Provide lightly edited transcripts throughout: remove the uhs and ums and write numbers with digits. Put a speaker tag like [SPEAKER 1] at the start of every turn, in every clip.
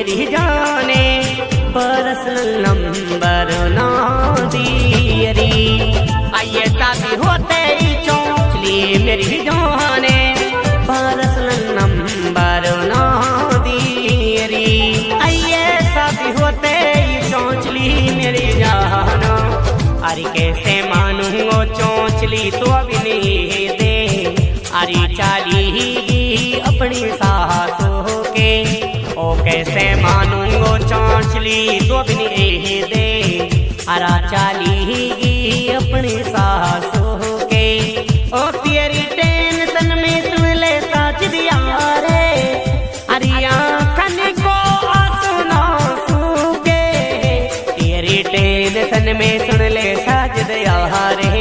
[SPEAKER 1] मेरी जाने personal number ना दियरी। आइए शादी होते ही चौंचली मेरी जाने पर्सनल नंबर ना दियरी। आइए शादी होते ही चौंचली मेरी जानो। अरे कैसे मानूंगो चौंचली तो अभी नहीं दे। अरे चाली अपनी सासों के ओ कैसे मानूंगो चौंचली तो अभी नहीं दे। अरा चाली अपनी सासों के ओ तेरी टेंशन में सुन ले साच दिया रे। अरे आँखन को आंसू ना सूखे तेरी टेंशन में सुन ले साच दिया रे।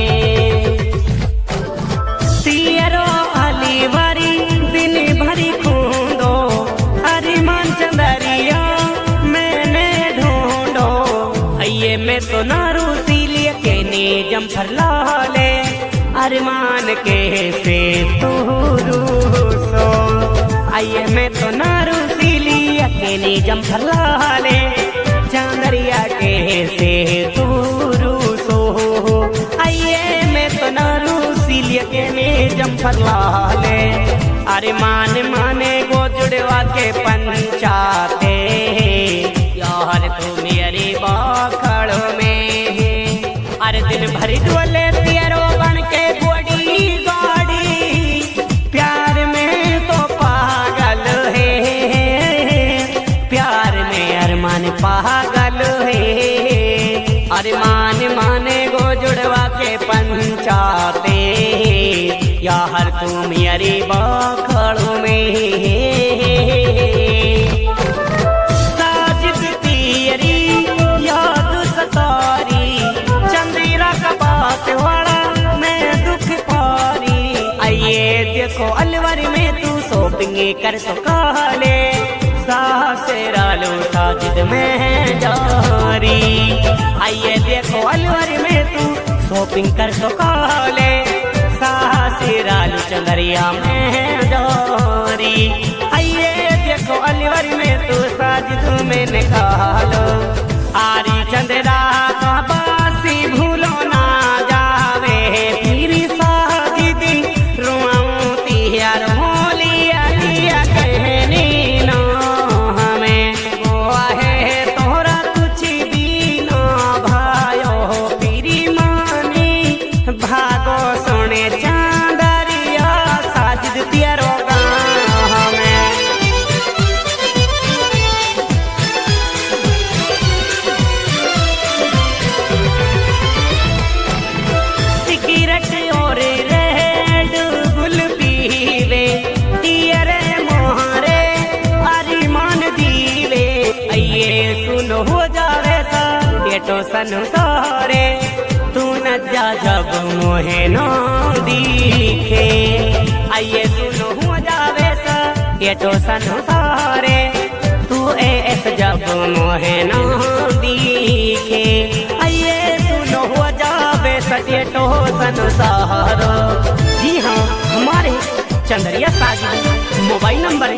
[SPEAKER 1] तेरो आली वारी दिन भरी खूंदो अरे मान चंदरिया मैंने ढूंढो। आइए मैं तो नारू सीलिए के नी जम्फर लाले अरमान के से तू रूसो। आइए मैं तो नारू सीलिए के नी जम्फर लाले चंदरिया के से तू रूसो। आइए मैं तो नारू सीलिए के नी जम्फर लाले अरे माने गो जुड़वा के पंचाते यार तू मेरी बाखड़ में। अरे दिन भरी डोले तेरो बन के गोड़ी गाड़ी प्यार में तो पागल है। प्यार में अरमान पागल है। अरे माने गो जुड़वा के पंचाते यार तू मेरी बाखड़ में। साजिद तेरी याद सतारी चंद्रा का बात वाला मैं दुख पारी। आइए देखो अलवर में तू शॉपिंग कर तो काले सासरालो साजिद में जारी। आइए देखो अलवर में तू शॉपिंग कर तो काले सासरालो चंदरिया में जारी। आइए देखो अलवर में तू साजिद में निकालो। आरी चंद्रा का बासी भूलो ना जावे फिर साजिदी रुआऊं तिहार होलिया लिया कहनी ना हमें वो है तोरा कुछ भी ना भायो फिरी मानी भागो सोने चांदरिया साजिद तियारो हो जावे सा बेटो संसारे तू न जा जब मोहे न दिखे। आइए सुनो हो जावे सा बेटो संसारे तू ऐस जब मोहे न दिखे। आइए सुनो हो जावे सा बेटो संसारो। जी हाँ हमारे Chandaria Sajid mobile number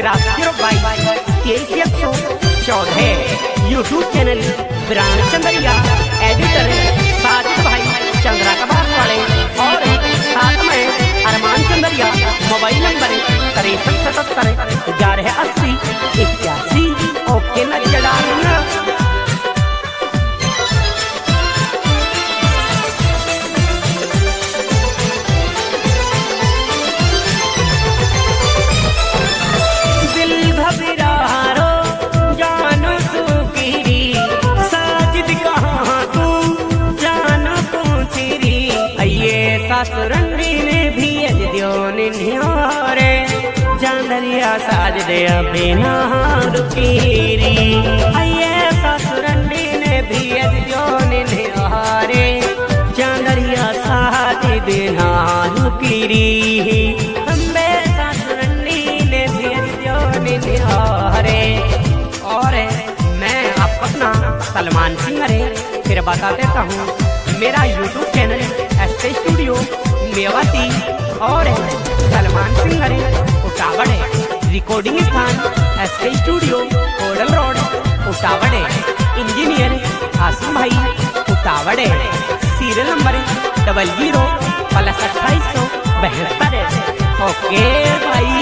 [SPEAKER 1] 83222314 YouTube channel brand Chandaria editor Sajid भाई चंद्रा का बात वाले और साथ में Arman Chandaria. Mobile number 6377 1180 81। Okay न जड़ाना सासुरंडी ने भी अजदियो निन्यारे चंदरिया साज दे बिना रुकीरी। आइए सासुरंडी ने भी अजदियो निन्यारे चंदरिया साज बिना रुकीरी। अम्बे सासुरंडी ने भी अजदियो निन्यारे। और मैं आपको अपना सलमान सिंह फिर बता देता हूँ मेरा YouTube channel SK studio Mewati और सलमान सिंह उटावड़ है। रिकॉर्डिंग स्थान एसके स्टूडियो आवड़े सीरियल नंबर 00+2872। ओके भाई।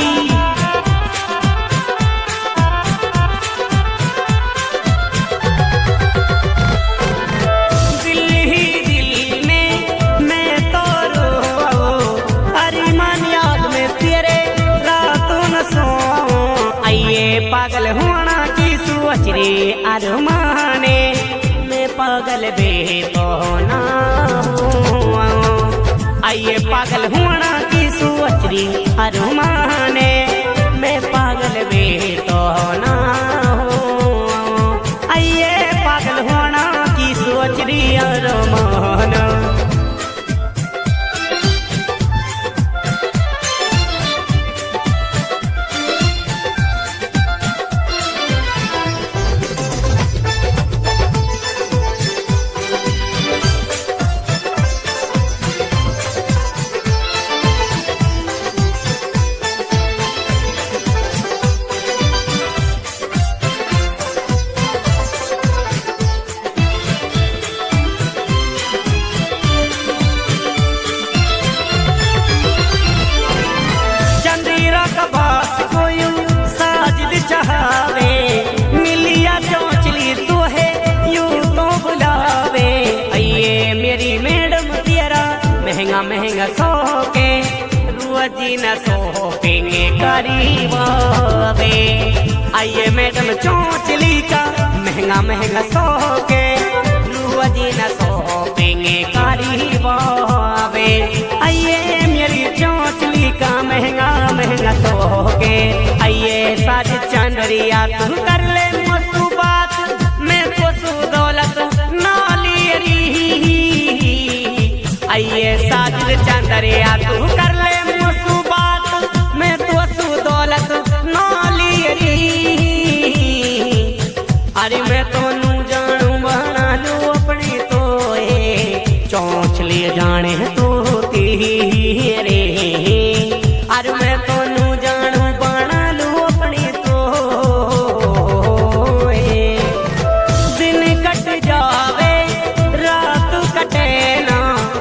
[SPEAKER 1] पागल होना की सोच रे अरमाने मैं पागल बे तो ना हूँ। आइए पागल होना की सोच रे अरमाने मैं पागल बे तो ना हूँ। आइए पागल होना की सोच रे अरमाना। महंगा महंगा सो के रोजी न सोपेंगे करीब वे। आइए मैडम चौचली का महंगा महंगा सो के रोजी न सोपेंगे करीब वे। आइए मेरी चौचली का महंगा महंगा सो के। आइए साज चंदरिया तू कर ले मुझसे बात मैं तो सु दौलत नाली री। आइए साजिद चंदरिया तू कर ले मुझसे बात मैं तो सु दौलत नाली री। अरे मैं तो नू जानू बना लू अपनी तो चौंच लिए जाने तो तेरे। अरे मैं तो नू जानू बना लू अपनी तो दिन कट जावे रात कटे ना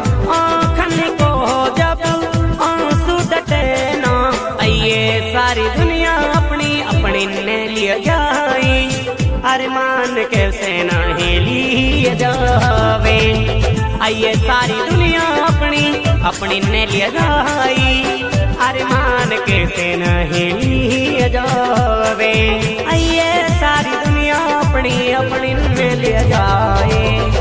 [SPEAKER 1] सारी दुनिया अपनी अपनी ने लिया जाए। अरमान कैसे नहीं लिए जावे। आइए सारी दुनिया अपनी अपनी ने लिया जाए। अरमान कैसे नहीं लिए जावे। आइए सारी दुनिया अपनी अपनी ने लिया जाए।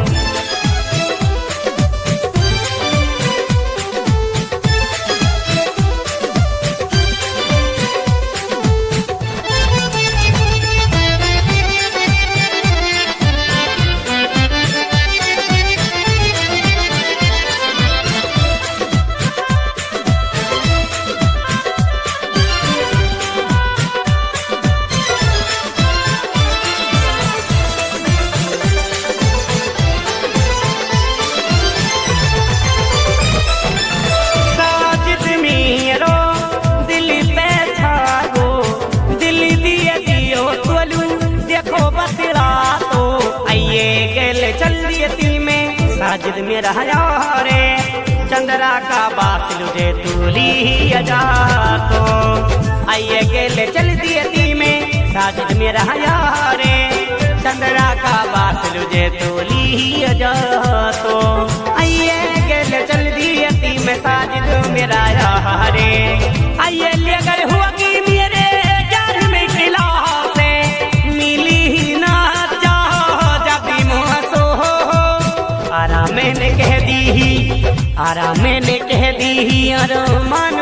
[SPEAKER 1] साजिद मेरा यारे चंद्रा का बात लुझे तूली जा तो। आइए गेले चल दिए में साजिद मेरा यारे चंद्रा का बात लुझे तूली जा तो। आइए गेले चल दिए में साजिद मेरा यारे। आइए लेकर हुआ कि मेरे यार में खिला से मिली ना चाहो जब मोहसो। आरा मैंने कह दी अरमान